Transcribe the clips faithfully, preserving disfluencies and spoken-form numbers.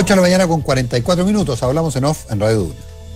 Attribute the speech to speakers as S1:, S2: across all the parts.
S1: ocho de la mañana con cuarenta y cuatro minutos, hablamos en off en Radio Duna.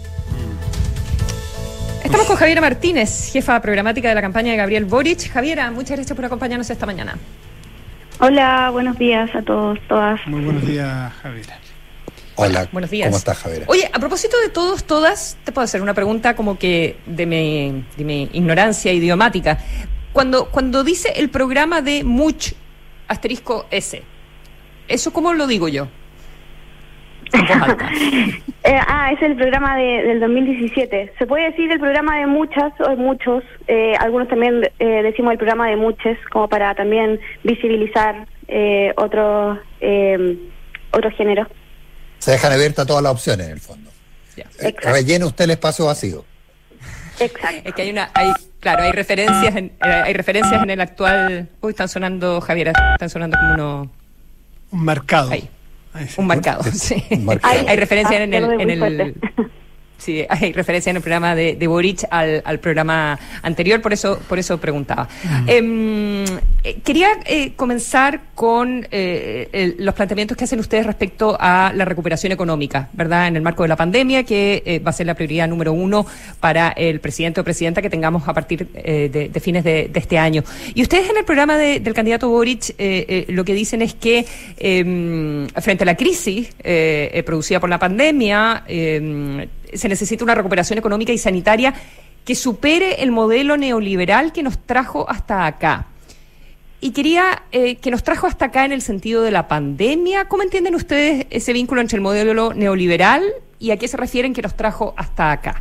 S2: Estamos con Javiera Martínez, jefa programática de la campaña de Gabriel Boric. Javiera, muchas gracias por acompañarnos esta mañana.
S3: Hola, buenos días a todos, todas.
S4: Muy buenos días, Javiera.
S1: Hola,
S2: buenos días.
S1: ¿Cómo estás, Javiera?
S2: Oye, a propósito de todos, todas, te puedo hacer una pregunta como que de mi, de mi ignorancia idiomática. Cuando, cuando dice el programa de Much, asterisco S, ¿eso cómo lo digo yo? En voz alta.
S3: eh, ah, es el programa de, del dos mil diecisiete. Se puede decir el programa de muchas o de muchos. Eh, algunos también eh, decimos el programa de muchos, como para también visibilizar eh, otros eh, otros géneros.
S1: Se dejan abiertas todas las opciones, en el fondo.
S2: Yeah.
S1: Eh, rellena usted el espacio vacío.
S3: Exacto.
S2: Es que hay una, hay, claro, hay referencias, en, eh, hay referencias en el actual. Uy, están sonando, Javiera, están sonando como uno.
S4: Un marcado.
S2: Ahí.
S4: Ahí sí.
S2: Un marcado, sí.
S1: Un marcado.
S2: Hay, hay referencia
S3: ah,
S2: en el, en el
S3: fuerte.
S2: sí, hay referencia en el programa de, de Boric al, al programa anterior, por eso, por eso preguntaba. Mm. Eh, eh, quería eh, comenzar con eh, el, los planteamientos que hacen ustedes respecto a la recuperación económica, ¿verdad? En el marco de la pandemia, que eh, va a ser la prioridad número uno para el presidente o presidenta que tengamos a partir eh, de, de fines de, de este año. Y ustedes en el programa de, del candidato Boric eh, eh, lo que dicen es que eh, frente a la crisis eh, eh, producida por la pandemia, eh, se necesita una recuperación económica y sanitaria que supere el modelo neoliberal que nos trajo hasta acá. Y quería eh, que nos trajo hasta acá en el sentido de la pandemia. ¿Cómo entienden ustedes ese vínculo entre el modelo neoliberal y a qué se refieren que nos trajo hasta acá?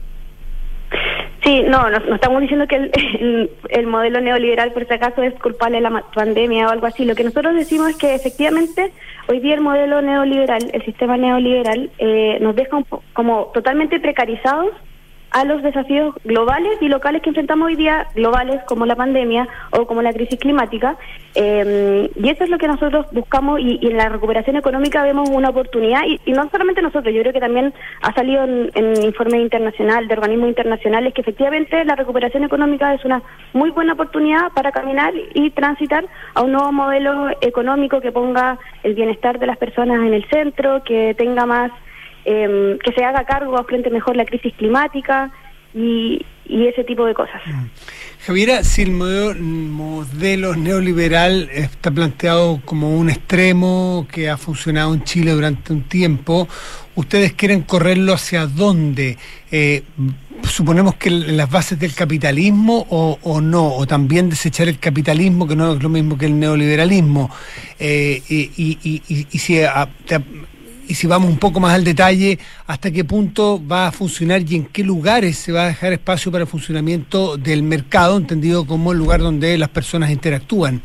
S3: Sí, no, no, no estamos diciendo que el, el, el modelo neoliberal, por si acaso, es culpable de la pandemia o algo así. Lo que nosotros decimos es que efectivamente hoy día el modelo neoliberal, el sistema neoliberal, eh, nos deja un po- como totalmente precarizados a los desafíos globales y locales que enfrentamos hoy día, globales como la pandemia o como la crisis climática, eh, y eso es lo que nosotros buscamos, y, y en la recuperación económica vemos una oportunidad, y, y no solamente nosotros, yo creo que también ha salido en, en informes internacionales, de organismos internacionales, que efectivamente la recuperación económica es una muy buena oportunidad para caminar y transitar a un nuevo modelo económico que ponga el bienestar de las personas en el centro, que tenga más Eh, que se haga cargo, frente mejor la crisis climática y, y ese tipo de cosas.
S4: Javiera, si el modelo, modelo neoliberal está planteado como un extremo que ha funcionado en Chile durante un tiempo, ¿ustedes quieren correrlo hacia dónde? Eh, ¿Suponemos que las bases del capitalismo o, o no? ¿O también desechar el capitalismo, que no es lo mismo que el neoliberalismo? Eh, y, y, y, y, y si... A, a, Y si vamos un poco más al detalle, ¿hasta qué punto va a funcionar y en qué lugares se va a dejar espacio para el funcionamiento del mercado, entendido como el lugar donde las personas interactúan?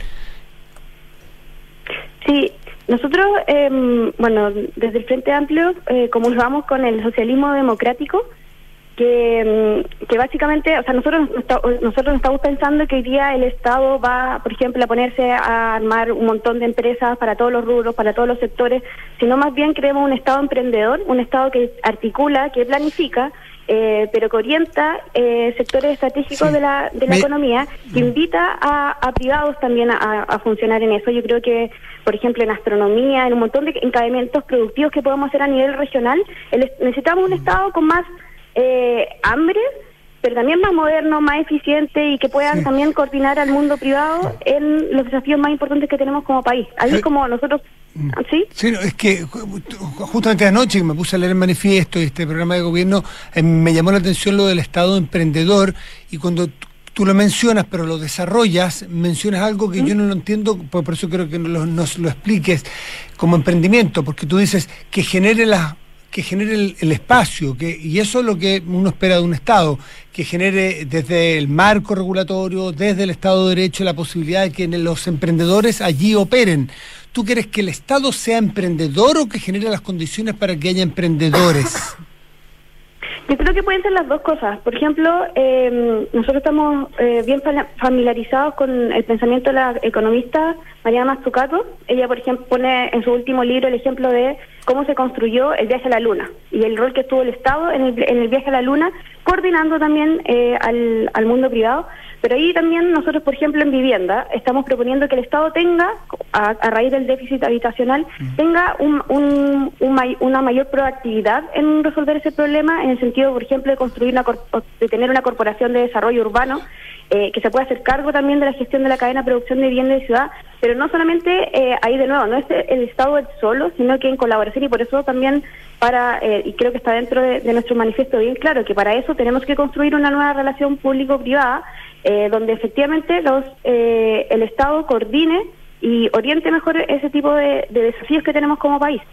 S3: Sí, nosotros, eh, bueno, desde el Frente Amplio, eh, comulgamos con el socialismo democrático, que, que básicamente, o sea, nosotros nosotros estamos pensando que hoy día el Estado va, por ejemplo, a ponerse a armar un montón de empresas para todos los rubros, para todos los sectores, sino más bien queremos un Estado emprendedor, un Estado que articula, que planifica, eh, pero que orienta eh, sectores estratégicos sí. de la de la Me... economía, que invita a, a privados también a, a funcionar en eso. Yo creo que, por ejemplo, en astronomía, en un montón de encadenamientos productivos que podemos hacer a nivel regional, el, necesitamos un Estado con más Eh, hambre, pero también más moderno, más eficiente, y que puedan sí. también coordinar al mundo privado en los desafíos más importantes que tenemos como país. Así sí. como nosotros, ¿sí?
S4: Sí, es que justamente anoche que me puse a leer el manifiesto y este programa de gobierno, eh, me llamó la atención lo del Estado emprendedor, y cuando tú lo mencionas, pero lo desarrollas, mencionas algo que ¿Mm? yo no lo entiendo, por, por eso creo que nos, nos lo expliques como emprendimiento, porque tú dices que genere las que genere el, el espacio, que y eso es lo que uno espera de un Estado, que genere desde el marco regulatorio, desde el Estado de Derecho, la posibilidad de que los emprendedores allí operen. ¿Tú quieres que el Estado sea emprendedor o que genere las condiciones para que haya emprendedores?
S3: Yo creo que pueden ser las dos cosas. Por ejemplo, eh, nosotros estamos eh, bien familiarizados con el pensamiento de la economista Mariana Mazzucato. Ella, por ejemplo, pone en su último libro el ejemplo de cómo se construyó el viaje a la Luna y el rol que tuvo el Estado en el, en el viaje a la Luna, coordinando también eh, al, al mundo privado. Pero ahí también nosotros, por ejemplo, en vivienda, estamos proponiendo que el Estado tenga, a, a raíz del déficit habitacional, uh-huh. tenga un, un, un may, una mayor proactividad en resolver ese problema, en el sentido, por ejemplo, de construir una de tener una corporación de desarrollo urbano eh, que se pueda hacer cargo también de la gestión de la cadena de producción de vivienda de ciudad, pero no solamente eh, ahí de nuevo, no es el Estado solo, sino que en colaboración, y por eso también para, eh, y creo que está dentro de, de nuestro manifiesto bien claro, que para eso tenemos que construir una nueva relación público-privada, eh, donde efectivamente los eh, el Estado coordine y oriente mejor ese tipo de, de desafíos que tenemos como país.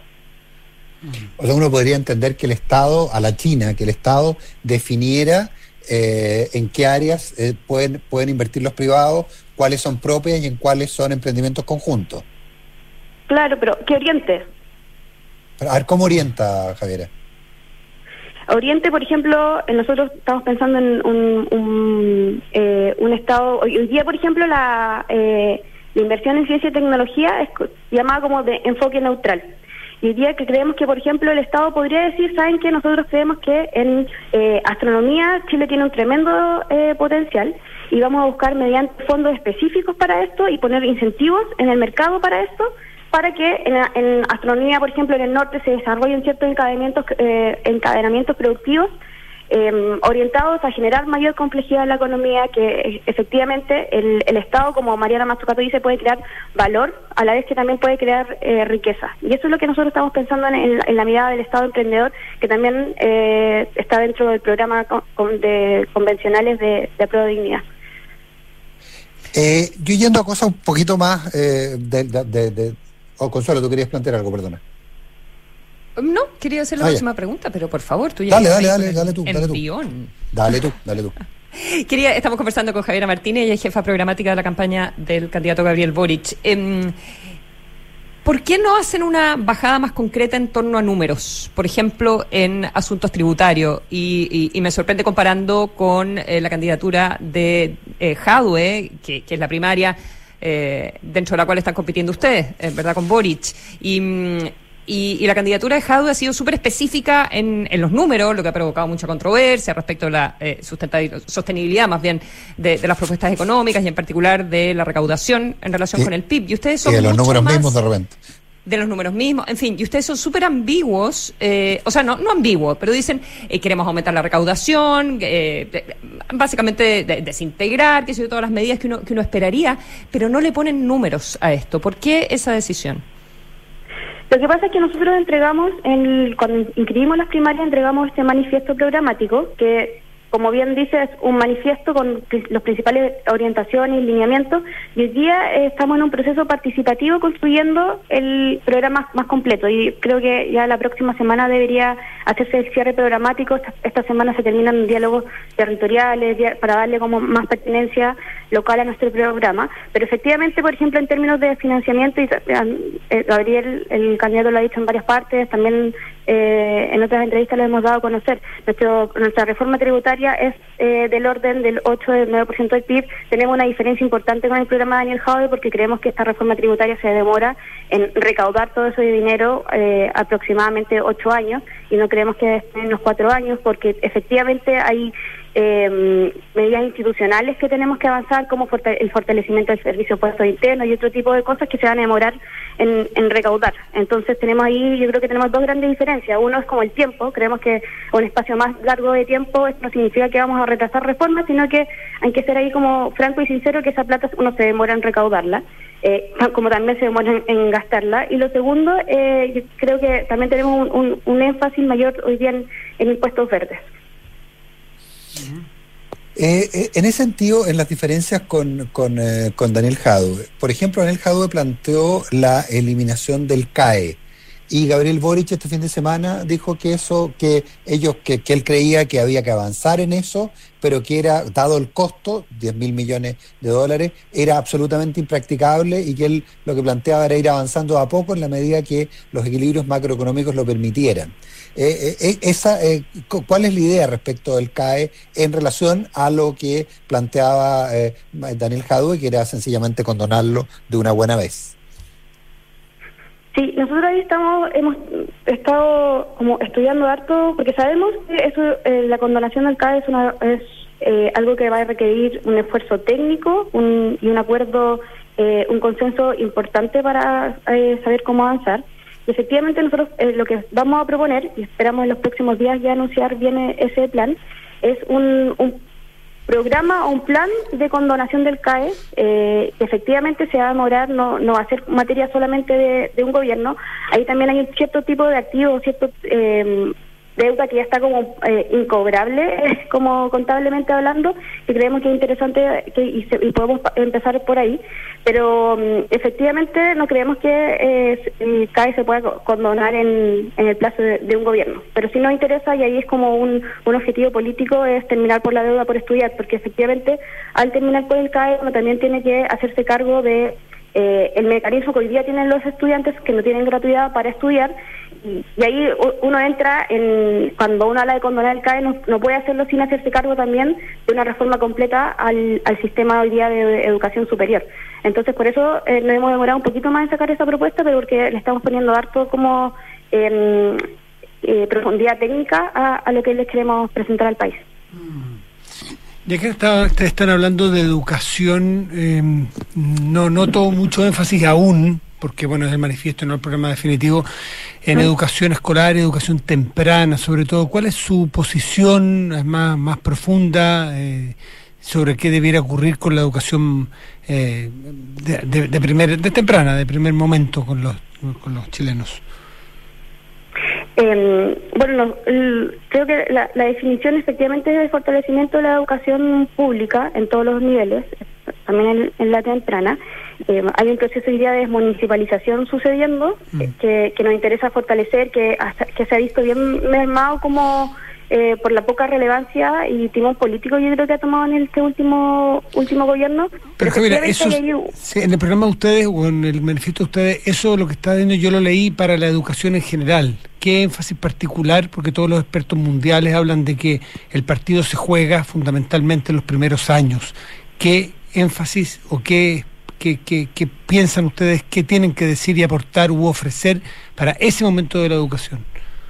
S1: O sea, uno podría entender que el Estado, a la China, que el Estado definiera eh, en qué áreas eh, pueden, pueden invertir los privados, cuáles son propias y en cuáles son emprendimientos conjuntos.
S3: Claro, pero ¿qué oriente?
S1: A ver, ¿cómo orienta, Javiera?
S3: Oriente, por ejemplo, nosotros estamos pensando en un, un, eh, un Estado, hoy, hoy día, por ejemplo, la, eh, la inversión en ciencia y tecnología es llamada como de enfoque neutral. Y hoy día que creemos que, por ejemplo, el Estado podría decir, ¿saben qué? Nosotros creemos que en eh, astronomía Chile tiene un tremendo eh, potencial y vamos a buscar mediante fondos específicos para esto y poner incentivos en el mercado para esto, para que en, en astronomía, por ejemplo, en el norte se desarrollen ciertos encadenamientos, eh, encadenamientos productivos eh, orientados a generar mayor complejidad en la economía, que efectivamente el, el Estado, como Mariana Mazzucato dice, puede crear valor, a la vez que también puede crear eh, riqueza. Y eso es lo que nosotros estamos pensando en, en, en la mirada del Estado emprendedor, que también eh, está dentro del programa con, con, de convencionales de, de Apruebo Dignidad.
S1: Eh, yo yendo a cosas un poquito más eh, de... de, de, de Oh, Consuelo, tú querías plantear algo, perdona.
S2: No, quería hacer la
S1: ah,
S2: próxima
S1: ya.
S2: pregunta, pero por favor, tú ya.
S1: Dale, dale, dale, dale tú, dale tú.
S2: Envión.
S1: Dale tú, dale tú.
S2: Quería, estamos conversando con Javiera Martínez, ella es jefa programática de la campaña del candidato Gabriel Boric. Eh, ¿Por qué no hacen una bajada más concreta en torno a números? Por ejemplo, en asuntos tributarios. Y, y, y me sorprende comparando con eh, la candidatura de eh, Jadwe, que, que es la primaria, Eh, dentro de la cual están compitiendo ustedes, eh, ¿verdad?, con Boric. Y, y, y la candidatura de Jadwe ha sido súper específica en, en los números, lo que ha provocado mucha controversia respecto a la eh, sostenibilidad, más bien, de, de las propuestas económicas y en particular de la recaudación en relación
S1: y,
S2: con el P I B. Y ustedes son
S1: y de los
S2: mucho
S1: números
S2: más
S1: mismos de repente.
S2: De los números mismos, en fin, y ustedes son súper ambiguos, eh, o sea, no no ambiguos, pero dicen, eh, queremos aumentar la recaudación, eh, de, básicamente de, desintegrar, que son todas las medidas que uno, que uno esperaría, pero no le ponen números a esto. ¿Por qué esa decisión?
S3: Lo que pasa es que nosotros entregamos, el, cuando inscribimos las primarias, entregamos este manifiesto programático, que, como bien dice, es un manifiesto con los principales orientaciones y lineamientos, y hoy día eh, estamos en un proceso participativo construyendo el programa más completo, y creo que ya la próxima semana debería hacerse el cierre programático. Esta, esta semana se terminan diálogos territoriales para darle como más pertinencia local a nuestro programa, pero efectivamente, por ejemplo, en términos de financiamiento, y eh, Gabriel, el candidato, lo ha dicho en varias partes, también eh, en otras entrevistas lo hemos dado a conocer, nuestro, nuestra reforma tributaria es eh, del orden del ocho al nueve por ciento del P I B. Tenemos una diferencia importante con el programa de Daniel Jadwe, porque creemos que esta reforma tributaria se demora en recaudar todo ese dinero eh, aproximadamente ocho años, y no creemos que estén en los cuatro años, porque efectivamente hay eh, medidas institucionales que tenemos que avanzar, como forta- el fortalecimiento del servicio de puestos internos y otro tipo de cosas que se van a demorar en, en recaudar. Entonces tenemos ahí, yo creo que tenemos dos grandes diferencias. Uno es como el tiempo, creemos que un espacio más largo de tiempo esto no significa que vamos a retrasar reformas, sino que hay que ser ahí como franco y sincero, que esa plata uno se demora en recaudarla, eh, como también se demora en, en gastarla. Y lo segundo, eh, yo creo que también tenemos un, un, un énfasis mayor hoy día en, en impuestos verdes.
S1: Eh, eh, en ese sentido, en las diferencias con, con, eh, con Daniel Jadwe, por ejemplo, Daniel Jadwe planteó la eliminación del C A E, y Gabriel Boric este fin de semana dijo que eso, que ellos, que, que él creía que había que avanzar en eso, pero que era, dado el costo, diez mil millones de dólares, era absolutamente impracticable, y que él lo que planteaba era ir avanzando a poco en la medida que los equilibrios macroeconómicos lo permitieran. Eh, eh, esa, eh, ¿Cuál es la idea respecto del C A E en relación a lo que planteaba eh, Daniel Jadwe, que era sencillamente condonarlo de una buena vez?
S3: Sí, nosotros ahí estamos, hemos estado como estudiando harto, porque sabemos que eso, eh, la condonación del C A E es una, es eh, algo que va a requerir un esfuerzo técnico un, y un acuerdo, eh, un consenso importante para eh, saber cómo avanzar. Y efectivamente nosotros eh, lo que vamos a proponer, y esperamos en los próximos días ya anunciar bien ese plan, es un, un programa o un plan de condonación del C A E, eh, que efectivamente se va a demorar, no, no va a ser materia solamente de, de un gobierno. Ahí también hay un cierto tipo de activos, cierto eh, deuda que ya está como eh, incobrable, como contablemente hablando, y creemos que es interesante que, y, se, y podemos empezar por ahí, pero um, efectivamente no creemos que eh, el C A E se pueda condonar en, en el plazo de, de un gobierno, pero sí nos interesa, y ahí es como un, un objetivo político, es terminar por la deuda por estudiar, porque efectivamente al terminar por el C A E uno también tiene que hacerse cargo de eh, el mecanismo que hoy día tienen los estudiantes que no tienen gratuidad para estudiar. Y ahí uno entra en, cuando uno habla de condonar el C A E, no, no puede hacerlo sin hacerse cargo también de una reforma completa al, al sistema hoy día de educación superior. Entonces, por eso eh, nos hemos demorado un poquito más en sacar esa propuesta, pero porque le estamos poniendo harto como eh, eh, profundidad técnica a, a lo que les queremos presentar al país.
S4: Ya que está, ustedes están hablando de educación, eh, no noto mucho énfasis aún, porque bueno, es el manifiesto, no el programa definitivo, en ¿Mm? educación escolar, educación temprana, sobre todo. ¿Cuál es su posición más, más profunda eh, sobre qué debiera ocurrir con la educación eh, de, de, de, primer, de temprana, de primer momento con los, con los chilenos?
S3: Eh, bueno, no, el, creo que la, la definición efectivamente es el fortalecimiento de la educación pública en todos los niveles, también en, en la temprana. Eh, hay un proceso hoy día de desmunicipalización sucediendo mm. que, que nos interesa fortalecer, que, hasta, que se ha visto bien mermado como eh, por la poca relevancia y timón político, yo creo que ha tomado en este último último gobierno.
S4: Pero Javiera, eso hay... sí, en el programa de ustedes o en el manifiesto de ustedes, eso lo que está diciendo yo lo leí para la educación en general. ¿Qué énfasis particular? Porque todos los expertos mundiales hablan de que el partido se juega fundamentalmente en los primeros años. ¿Qué énfasis o qué, qué, qué, qué piensan ustedes que tienen que decir y aportar u ofrecer para ese momento de la educación?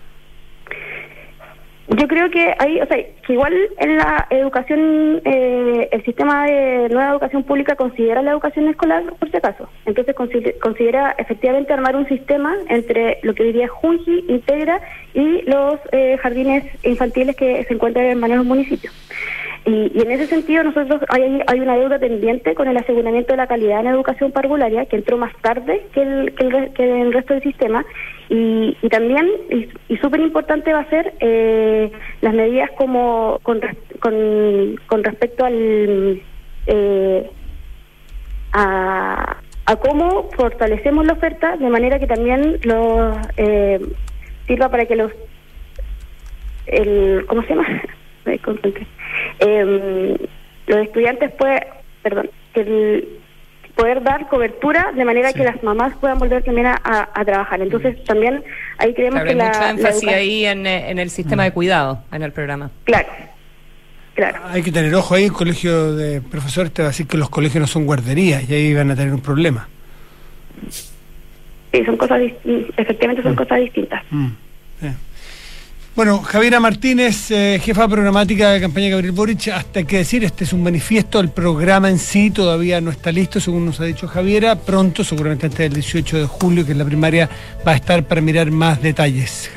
S3: Yo creo que hay, o sea, que igual en la educación, eh, el sistema de nueva educación pública considera la educación escolar, por si acaso. Entonces considera efectivamente armar un sistema entre lo que diría Junji, Integra y los eh, jardines infantiles que se encuentran en varios municipios. Y, y en ese sentido nosotros hay, hay una deuda pendiente con el aseguramiento de la calidad en la educación parvularia, que entró más tarde que el, que el, que el resto del sistema, y, y también, y, y súper importante va a ser eh, las medidas como con, con, con respecto al eh, a, a cómo fortalecemos la oferta de manera que también los eh, sirva para que los el ¿cómo se llama? Eh, los estudiantes pueden, perdón, que el, poder dar cobertura de manera sí. que las mamás puedan volver también a, a, a trabajar. Entonces mm. también ahí creemos
S2: claro,
S3: que
S2: hay
S3: la...
S2: mucho énfasis
S3: la
S2: ahí en, en el sistema mm. de cuidado, en el programa.
S3: Claro, claro.
S4: Hay que tener ojo ahí, el colegio de profesores te va a decir que los colegios no son guarderías y ahí van a tener un problema.
S3: Sí, son cosas, efectivamente son mm. cosas distintas.
S4: Mm. Sí. Bueno, Javiera Martínez, eh, jefa programática de campaña Gabriel Boric, hasta hay que decir, este es un manifiesto, el programa en sí todavía no está listo, según nos ha dicho Javiera, pronto, seguramente antes del dieciocho de julio, que es la primaria, va a estar para mirar más detalles.